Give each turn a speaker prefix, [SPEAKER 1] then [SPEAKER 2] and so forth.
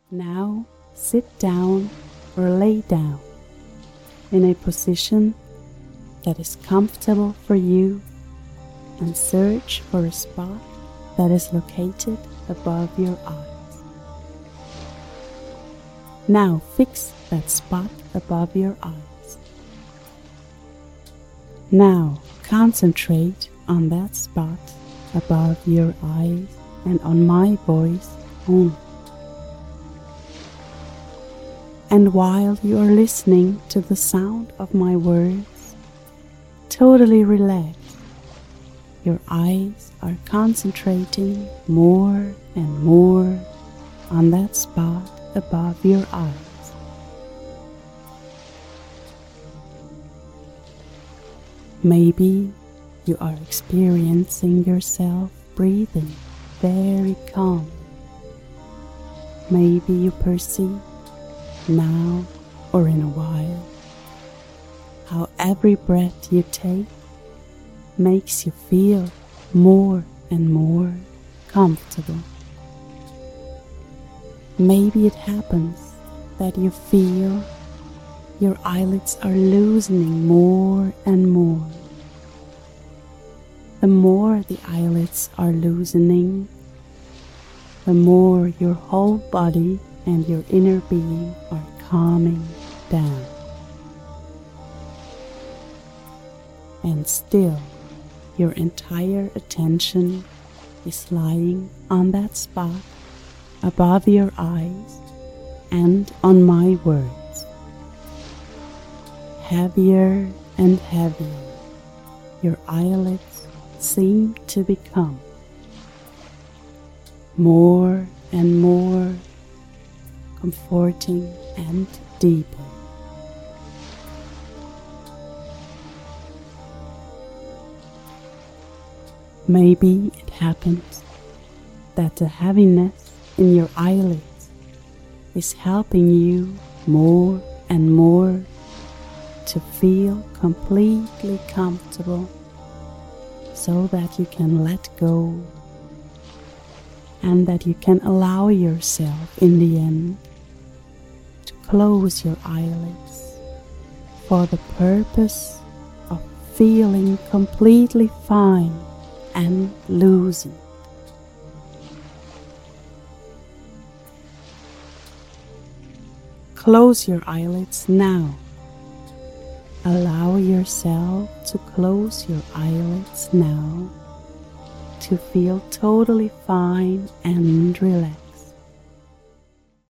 [SPEAKER 1] Now sit down or lay down in a position that is comfortable for you and search for a spot that is located above your eyes. Now fix that spot above your eyes. Now concentrate on that spot above your eyes and on my voice only. And while you are listening to the sound of my words, totally relax. Your eyes are concentrating more and more on that spot above your eyes. Maybe you are experiencing yourself breathing very calm. Maybe you perceive now or in a while how every breath you take makes you feel more and more comfortable. Maybe it happens that you feel your eyelids are loosening more and more. The more the eyelids are loosening, the more your whole body and your inner being are calming down. And still, your entire attention is lying on that spot above your eyes and on my words. Heavier and heavier, your eyelids seem to become. More and more comforting and deeper. Maybe it happens that the heaviness in your eyelids is helping you more and more to feel completely comfortable so that you can let go and that you can allow yourself in the end to close your eyelids for the purpose of feeling completely fine and loosened. Close your eyelids now. Allow yourself to close your eyelids now to feel totally fine and relaxed.